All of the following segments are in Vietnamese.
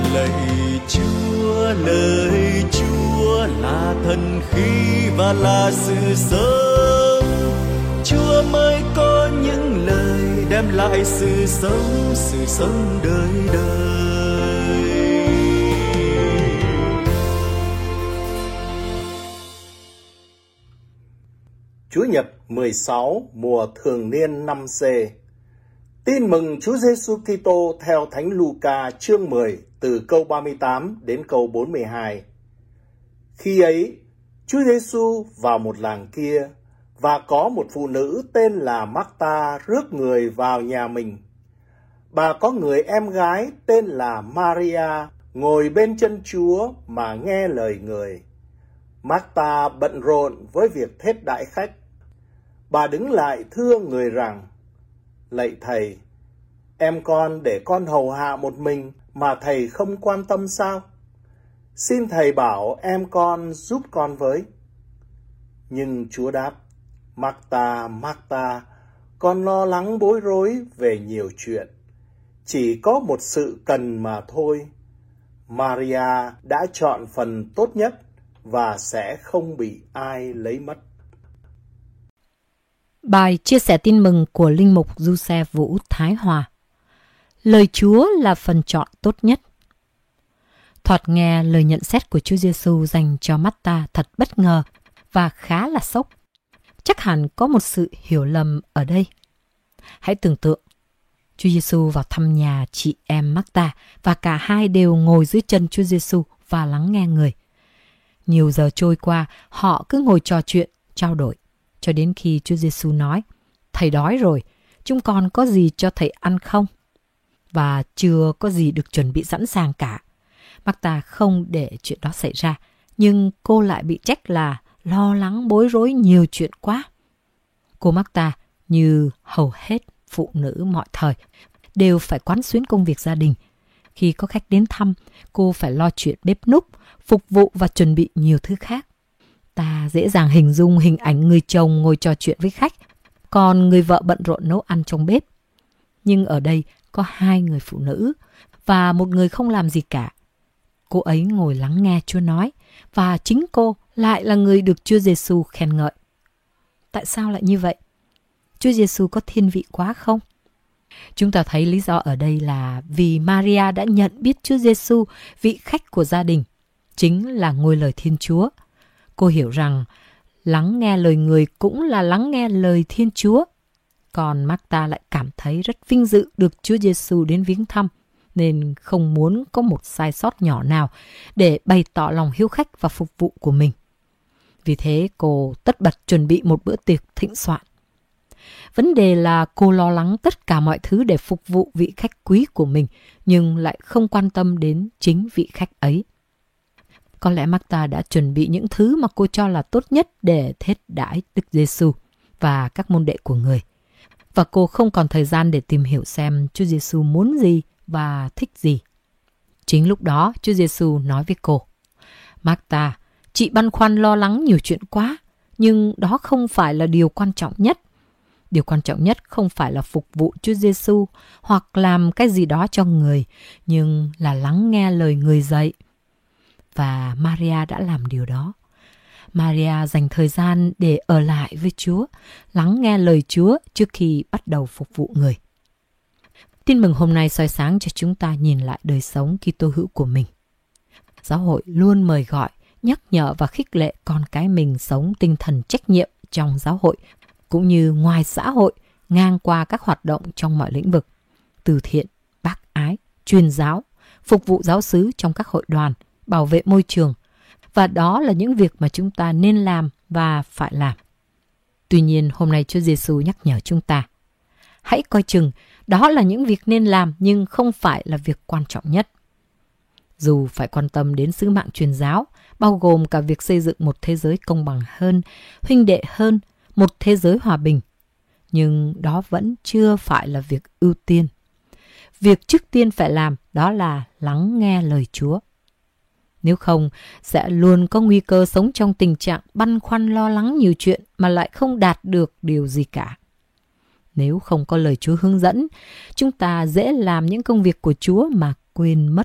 Lạy Chúa, lời Chúa là thần khí và là sự sống. Chúa mới có những lời đem lại sự sống đời đời. Chúa Nhật 16 mùa thường niên năm C. Tin mừng Chúa Giêsu Kitô theo Thánh Luca chương 10 từ câu 38 đến câu 42. Khi ấy, Chúa Giêsu vào một làng kia và có một phụ nữ tên là Marta rước người vào nhà mình. Bà có người em gái tên là Maria ngồi bên chân Chúa mà nghe lời người. Marta bận rộn với việc thết đãi khách. Bà đứng lại thưa người rằng: Lạy Thầy, em con để con hầu hạ một mình mà Thầy không quan tâm sao? Xin Thầy bảo em con giúp con với. Nhưng Chúa đáp: Marta, Marta, con lo lắng bối rối về nhiều chuyện. Chỉ có một sự cần mà thôi. Maria đã chọn phần tốt nhất và sẽ không bị ai lấy mất. Bài chia sẻ tin mừng của Linh mục Giuse Vũ Thái Hòa. Lời Chúa là phần chọn tốt nhất. Thoạt nghe lời nhận xét của Chúa Giêsu dành cho Marta thật bất ngờ và khá là sốc. Chắc hẳn có một sự hiểu lầm ở đây. Hãy tưởng tượng, Chúa Giêsu vào thăm nhà chị em Marta và cả hai đều ngồi dưới chân Chúa Giêsu và lắng nghe người. Nhiều giờ trôi qua, họ cứ ngồi trò chuyện, trao đổi, cho đến khi Chúa Giêsu nói: Thầy đói rồi, chúng con có gì cho Thầy ăn không? Và chưa có gì được chuẩn bị sẵn sàng cả. Marta không để chuyện đó xảy ra, nhưng cô lại bị trách là lo lắng bối rối nhiều chuyện quá. Cô Marta, như hầu hết phụ nữ mọi thời, đều phải quán xuyến công việc gia đình. Khi có khách đến thăm, cô phải lo chuyện bếp núc, phục vụ và chuẩn bị nhiều thứ khác. Ta dễ dàng hình dung hình ảnh người chồng ngồi trò chuyện với khách, còn người vợ bận rộn nấu ăn trong bếp. Nhưng ở đây có hai người phụ nữ và một người không làm gì cả. Cô ấy ngồi lắng nghe Chúa nói và chính cô lại là người được Chúa Giêsu khen ngợi. Tại sao lại như vậy? Chúa Giêsu có thiên vị quá không? Chúng ta thấy lý do ở đây là vì Maria đã nhận biết Chúa Giêsu, vị khách của gia đình, chính là ngôi lời Thiên Chúa. Cô hiểu rằng lắng nghe lời người cũng là lắng nghe lời Thiên Chúa. Còn Marta lại cảm thấy rất vinh dự được Chúa Giêsu đến viếng thăm, nên không muốn có một sai sót nhỏ nào để bày tỏ lòng hiếu khách và phục vụ của mình. Vì thế cô tất bật chuẩn bị một bữa tiệc thịnh soạn. Vấn đề là cô lo lắng tất cả mọi thứ để phục vụ vị khách quý của mình, nhưng lại không quan tâm đến chính vị khách ấy. Có lẽ Marta đã chuẩn bị những thứ mà cô cho là tốt nhất để thết đãi Đức Giêsu và các môn đệ của người. Và cô không còn thời gian để tìm hiểu xem Chúa Giêsu muốn gì và thích gì. Chính lúc đó Chúa Giêsu nói với cô: Marta, chị băn khoăn lo lắng nhiều chuyện quá, nhưng đó không phải là điều quan trọng nhất. Điều quan trọng nhất không phải là phục vụ Chúa Giêsu hoặc làm cái gì đó cho người, nhưng là lắng nghe lời người dạy. Và Maria đã làm điều đó. Maria dành thời gian để ở lại với Chúa, lắng nghe lời Chúa trước khi bắt đầu phục vụ người. Tin mừng hôm nay soi sáng cho chúng ta nhìn lại đời sống Kitô hữu của mình. Giáo hội luôn mời gọi, nhắc nhở và khích lệ con cái mình sống tinh thần trách nhiệm trong giáo hội, cũng như ngoài xã hội, ngang qua các hoạt động trong mọi lĩnh vực: từ thiện, bác ái, truyền giáo, phục vụ giáo xứ trong các hội đoàn, bảo vệ môi trường. Và đó là những việc mà chúng ta nên làm và phải làm. Tuy nhiên, hôm nay Chúa Giêsu nhắc nhở chúng ta: hãy coi chừng, đó là những việc nên làm nhưng không phải là việc quan trọng nhất. Dù phải quan tâm đến sứ mạng truyền giáo, bao gồm cả việc xây dựng một thế giới công bằng hơn, huynh đệ hơn, một thế giới hòa bình, nhưng đó vẫn chưa phải là việc ưu tiên. Việc trước tiên phải làm đó là lắng nghe lời Chúa. Nếu không, sẽ luôn có nguy cơ sống trong tình trạng băn khoăn lo lắng nhiều chuyện mà lại không đạt được điều gì cả. Nếu không có lời Chúa hướng dẫn, chúng ta dễ làm những công việc của Chúa mà quên mất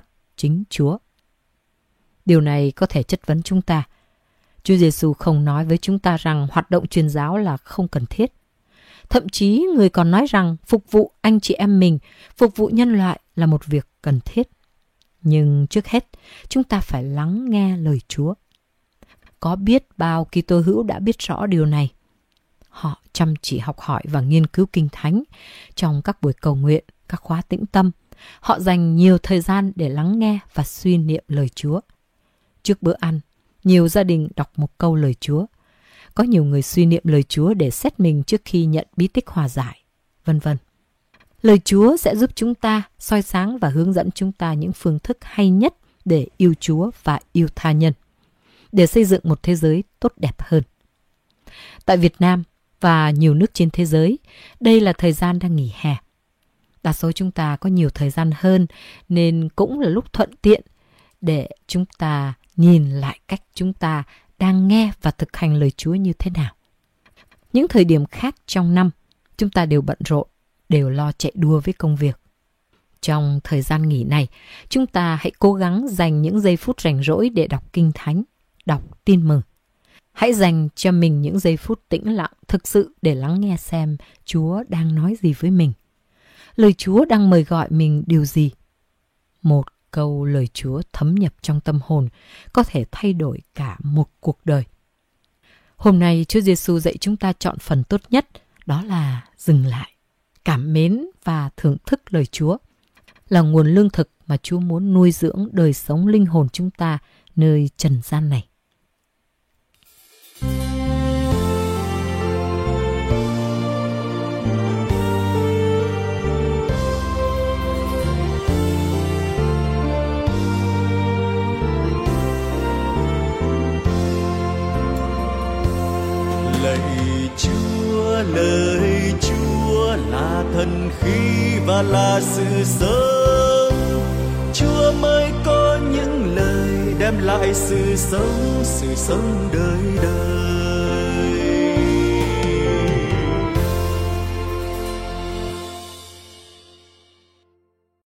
chính Chúa. Điều này có thể chất vấn chúng ta. Chúa Giêsu không nói với chúng ta rằng hoạt động truyền giáo là không cần thiết. Thậm chí người còn nói rằng phục vụ anh chị em mình, phục vụ nhân loại là một việc cần thiết. Nhưng trước hết, chúng ta phải lắng nghe lời Chúa. Có biết bao Kitô hữu đã biết rõ điều này. Họ chăm chỉ học hỏi và nghiên cứu Kinh Thánh trong các buổi cầu nguyện, các khóa tĩnh tâm. Họ dành nhiều thời gian để lắng nghe và suy niệm lời Chúa. Trước bữa ăn, nhiều gia đình đọc một câu lời Chúa. Có nhiều người suy niệm lời Chúa để xét mình trước khi nhận bí tích hòa giải, vân vân. Lời Chúa sẽ giúp chúng ta soi sáng và hướng dẫn chúng ta những phương thức hay nhất để yêu Chúa và yêu tha nhân, để xây dựng một thế giới tốt đẹp hơn. Tại Việt Nam và nhiều nước trên thế giới, đây là thời gian đang nghỉ hè. Đa số chúng ta có nhiều thời gian hơn nên cũng là lúc thuận tiện để chúng ta nhìn lại cách chúng ta đang nghe và thực hành lời Chúa như thế nào. Những thời điểm khác trong năm, chúng ta đều bận rộn, đều lo chạy đua với công việc. Trong thời gian nghỉ này, chúng ta hãy cố gắng dành những giây phút rảnh rỗi để đọc Kinh Thánh, đọc Tin Mừng. Hãy dành cho mình những giây phút tĩnh lặng thực sự để lắng nghe xem Chúa đang nói gì với mình. Lời Chúa đang mời gọi mình điều gì? Một câu lời Chúa thấm nhập trong tâm hồn có thể thay đổi cả một cuộc đời. Hôm nay Chúa Giêsu dạy chúng ta chọn phần tốt nhất, đó là dừng lại, cảm mến và thưởng thức lời Chúa. Là nguồn lương thực mà Chúa muốn nuôi dưỡng đời sống linh hồn chúng ta nơi trần gian này. Lời Chúa là thần khí và là sự sống. Chúa mới có những lời đem lại sự sống đời đời.